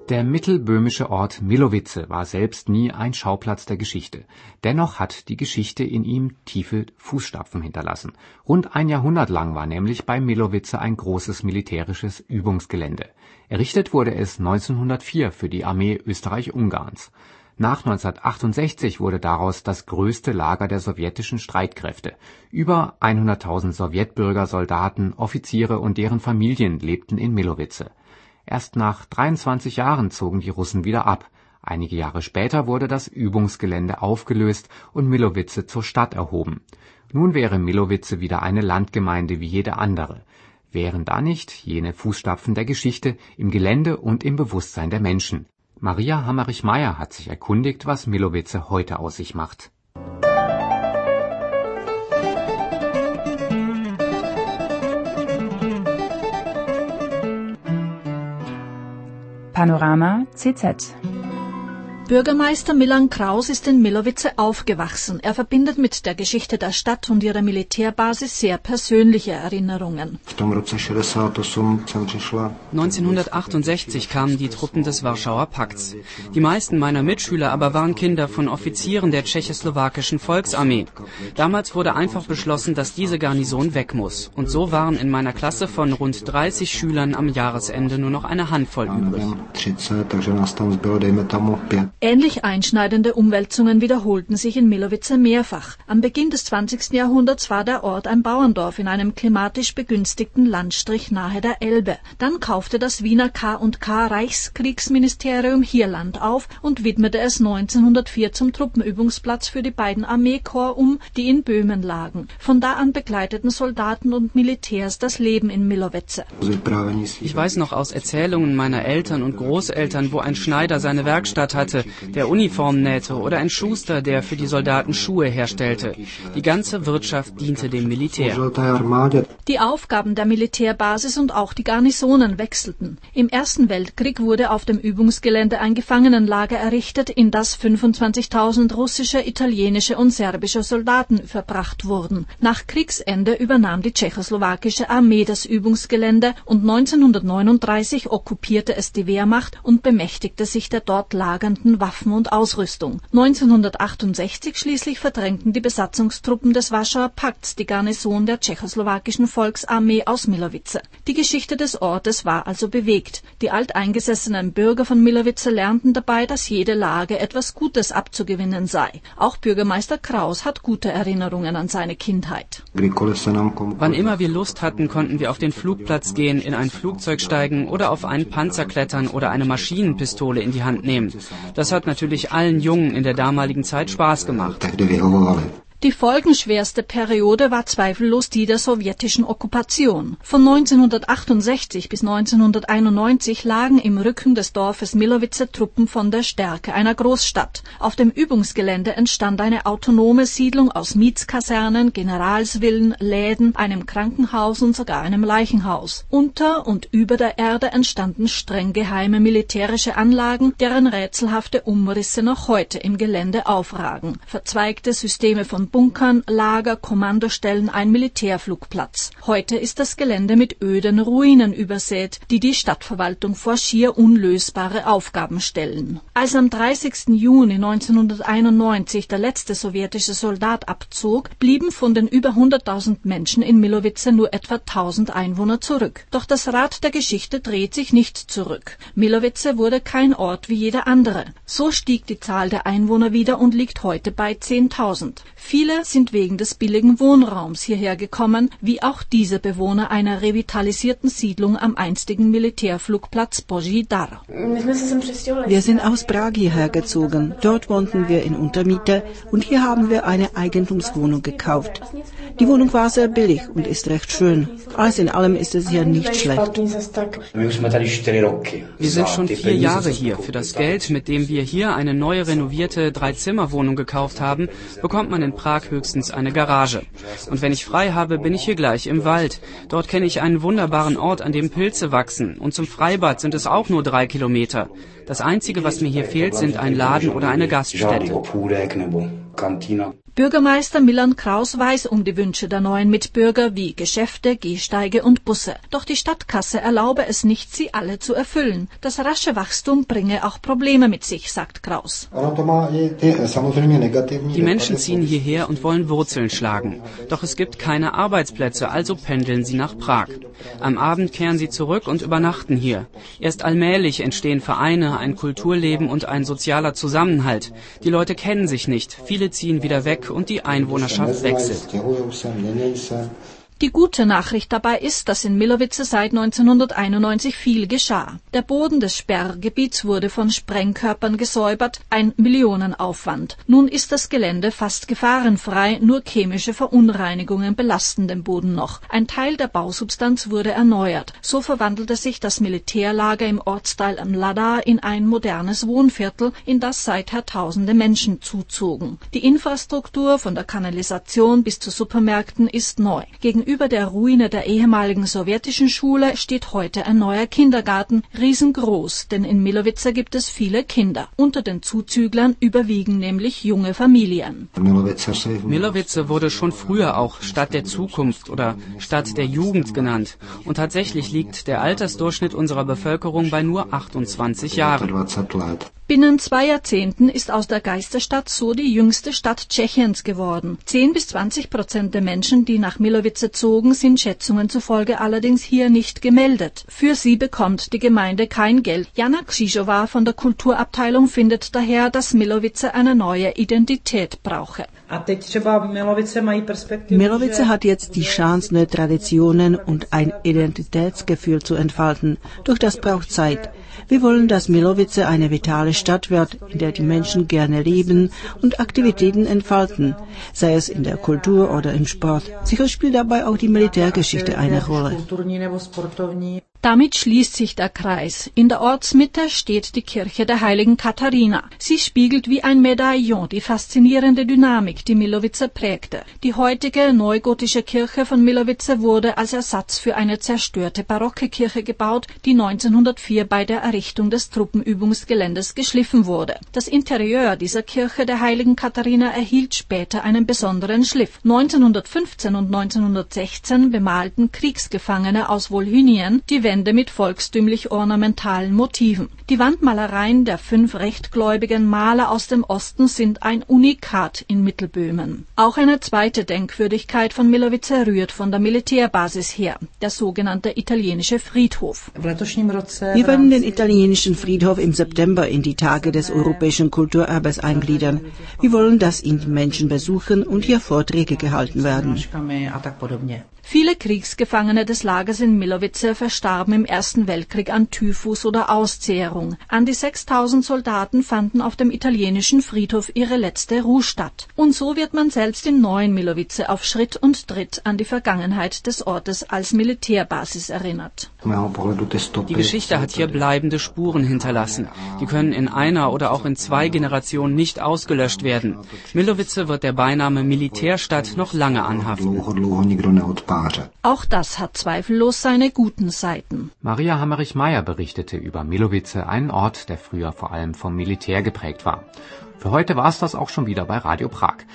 Der mittelböhmische Ort Milovice war selbst nie ein Schauplatz der Geschichte. Dennoch hat die Geschichte in ihm tiefe Fußstapfen hinterlassen. Rund ein Jahrhundert lang war nämlich bei Milovice ein großes militärisches Übungsgelände. Errichtet wurde es 1904 für die Armee Österreich-Ungarns. Nach 1968 wurde daraus das größte Lager der sowjetischen Streitkräfte. Über 100.000 Sowjetbürger, Soldaten, Offiziere und deren Familien lebten in Milovice. Erst nach 23 Jahren zogen die Russen wieder ab. Einige Jahre später wurde das Übungsgelände aufgelöst und Milovice zur Stadt erhoben. Nun wäre Milovice wieder eine Landgemeinde wie jede andere. Wären da nicht jene Fußstapfen der Geschichte im Gelände und im Bewusstsein der Menschen? Maria Hammerich-Meyer hat sich erkundigt, was Milovice heute aus sich macht. Panorama CZ. Bürgermeister Milan Kraus ist in Milovice aufgewachsen. Er verbindet mit der Geschichte der Stadt und ihrer Militärbasis sehr persönliche Erinnerungen. 1968 kamen die Truppen des Warschauer Pakts. Die meisten meiner Mitschüler aber waren Kinder von Offizieren der tschechoslowakischen Volksarmee. Damals wurde einfach beschlossen, dass diese Garnison weg muss. Und so waren in meiner Klasse von rund 30 Schülern am Jahresende nur noch eine Handvoll übrig. Ähnlich einschneidende Umwälzungen wiederholten sich in Milovice mehrfach. Am Beginn des 20. Jahrhunderts war der Ort ein Bauerndorf in einem klimatisch begünstigten Landstrich nahe der Elbe. Dann kaufte das Wiener K&K Reichskriegsministerium hier Land auf und widmete es 1904 zum Truppenübungsplatz für die beiden Armeekorps um, die in Böhmen lagen. Von da an begleiteten Soldaten und Militärs das Leben in Milovice. Ich weiß noch aus Erzählungen meiner Eltern und Großeltern, wo ein Schneider seine Werkstatt hatte, der Uniformen nähte oder ein Schuster, der für die Soldaten Schuhe herstellte. Die ganze Wirtschaft diente dem Militär. Die Aufgaben der Militärbasis und auch die Garnisonen wechselten. Im Ersten Weltkrieg wurde auf dem Übungsgelände ein Gefangenenlager errichtet, in das 25.000 russische, italienische und serbische Soldaten verbracht wurden. Nach Kriegsende übernahm die tschechoslowakische Armee das Übungsgelände und 1939 okkupierte es die Wehrmacht und bemächtigte sich der dort lagernden Waffen und Ausrüstung. 1968 schließlich verdrängten die Besatzungstruppen des Warschauer Pakts die Garnison der tschechoslowakischen Volksarmee aus Milovice. Die Geschichte des Ortes war also bewegt. Die alteingesessenen Bürger von Milovice lernten dabei, dass jede Lage etwas Gutes abzugewinnen sei. Auch Bürgermeister Kraus hat gute Erinnerungen an seine Kindheit. Wann immer wir Lust hatten, konnten wir auf den Flugplatz gehen, in ein Flugzeug steigen oder auf einen Panzer klettern oder eine Maschinenpistole in die Hand nehmen. Das hat natürlich allen Jungen in der damaligen Zeit Spaß gemacht. Die folgenschwerste Periode war zweifellos die der sowjetischen Okkupation. Von 1968 bis 1991 lagen im Rücken des Dorfes Milovice Truppen von der Stärke einer Großstadt. Auf dem Übungsgelände entstand eine autonome Siedlung aus Mietskasernen, Generalsvillen, Läden, einem Krankenhaus und sogar einem Leichenhaus. Unter und über der Erde entstanden streng geheime militärische Anlagen, deren rätselhafte Umrisse noch heute im Gelände aufragen. Verzweigte Systeme von Bunkern, Lager, Kommandostellen, ein Militärflugplatz. Heute ist das Gelände mit öden Ruinen übersät, die die Stadtverwaltung vor schier unlösbare Aufgaben stellen. Als am 30. Juni 1991 der letzte sowjetische Soldat abzog, blieben von den über 100.000 Menschen in Milovice nur etwa 1.000 Einwohner zurück. Doch das Rad der Geschichte dreht sich nicht zurück. Milovice wurde kein Ort wie jeder andere. So stieg die Zahl der Einwohner wieder und liegt heute bei 10.000. Viele sind wegen des billigen Wohnraums hierher gekommen, wie auch diese Bewohner einer revitalisierten Siedlung am einstigen Militärflugplatz Boží-Dar. Wir sind aus Prag hierher gezogen. Dort wohnten wir in Untermiete und hier haben wir eine Eigentumswohnung gekauft. Die Wohnung war sehr billig und ist recht schön. Alles in allem ist es hier nicht schlecht. Wir sind schon 4 Jahre hier. Für das Geld, mit dem wir hier eine neu renovierte 3-Zimmer-Wohnung gekauft haben, bekommt man in Prag höchstens eine Garage. Und wenn ich frei habe, bin ich hier gleich im Wald. Dort kenne ich einen wunderbaren Ort, an dem Pilze wachsen. Und zum Freibad sind es auch nur 3 Kilometer. Das Einzige, was mir hier fehlt, sind ein Laden oder eine Gaststätte. Bürgermeister Milan Kraus weiß um die Wünsche der neuen Mitbürger wie Geschäfte, Gehsteige und Busse. Doch die Stadtkasse erlaube es nicht, sie alle zu erfüllen. Das rasche Wachstum bringe auch Probleme mit sich, sagt Kraus. Die Menschen ziehen hierher und wollen Wurzeln schlagen. Doch es gibt keine Arbeitsplätze, also pendeln sie nach Prag. Am Abend kehren sie zurück und übernachten hier. Erst allmählich entstehen Vereine, ein Kulturleben und ein sozialer Zusammenhalt. Die Leute kennen sich nicht, viele ziehen wieder weg und die Einwohnerschaft wechselt. Die gute Nachricht dabei ist, dass in Milovice seit 1991 viel geschah. Der Boden des Sperrgebiets wurde von Sprengkörpern gesäubert, ein Millionenaufwand. Nun ist das Gelände fast gefahrenfrei, nur chemische Verunreinigungen belasten den Boden noch. Ein Teil der Bausubstanz wurde erneuert. So verwandelte sich das Militärlager im Ortsteil Mlada in ein modernes Wohnviertel, in das seither tausende Menschen zuzogen. Die Infrastruktur von der Kanalisation bis zu Supermärkten ist neu. Gegenüber der Ruine der ehemaligen sowjetischen Schule steht heute ein neuer Kindergarten, riesengroß, denn in Milovice gibt es viele Kinder. Unter den Zuzüglern überwiegen nämlich junge Familien. Milovice wurde schon früher auch Stadt der Zukunft oder Stadt der Jugend genannt. Und tatsächlich liegt der Altersdurchschnitt unserer Bevölkerung bei nur 28 Jahren. Binnen 2 Jahrzehnten ist aus der Geisterstadt so die jüngste Stadt Tschechiens geworden. 10-20% der Menschen, die nach Milovice zogen, sind Schätzungen zufolge allerdings hier nicht gemeldet. Für sie bekommt die Gemeinde kein Geld. Jana Křižová von der Kulturabteilung findet daher, dass Milovice eine neue Identität brauche. Milovice hat jetzt die Chance, neue Traditionen und ein Identitätsgefühl zu entfalten. Doch das braucht Zeit. Wir wollen, dass Milovice eine vitale Stadt wird, in der die Menschen gerne leben und Aktivitäten entfalten, sei es in der Kultur oder im Sport. Sicher spielt dabei auch die Militärgeschichte eine Rolle. Damit schließt sich der Kreis. In der Ortsmitte steht die Kirche der heiligen Katharina. Sie spiegelt wie ein Medaillon die faszinierende Dynamik, die Milovice prägte. Die heutige neugotische Kirche von Milovice wurde als Ersatz für eine zerstörte barocke Kirche gebaut, die 1904 bei der Errichtung des Truppenübungsgeländes geschliffen wurde. Das Interieur dieser Kirche der heiligen Katharina erhielt später einen besonderen Schliff. 1915 und 1916 bemalten Kriegsgefangene aus Wolhynien die Wände mit volkstümlich ornamentalen Motiven. Die Wandmalereien der 5 rechtgläubigen Maler aus dem Osten sind ein Unikat in Mittelböhmen. Auch eine zweite Denkwürdigkeit von Milovice rührt von der Militärbasis her, der sogenannte italienische Friedhof. Wir werden den italienischen Friedhof im September in die Tage des europäischen Kulturerbes eingliedern. Wir wollen, dass ihn die Menschen besuchen und hier Vorträge gehalten werden. Viele Kriegsgefangene des Lagers in Milovice verstarben im Ersten Weltkrieg an Typhus oder Auszehrung. An die 6000 Soldaten fanden auf dem italienischen Friedhof ihre letzte Ruhestatt. Und so wird man selbst in neuen Milovice auf Schritt und Tritt an die Vergangenheit des Ortes als Militärbasis erinnert. Die Geschichte hat hier bleibende Spuren hinterlassen. Die können in einer oder auch in 2 Generationen nicht ausgelöscht werden. Milovice wird der Beiname Militärstadt noch lange anhaften. Auch das hat zweifellos seine guten Seiten. Maria Hammerich-Meyer berichtete über Milovice, einen Ort, der früher vor allem vom Militär geprägt war. Für heute war es das auch schon wieder bei Radio Prag.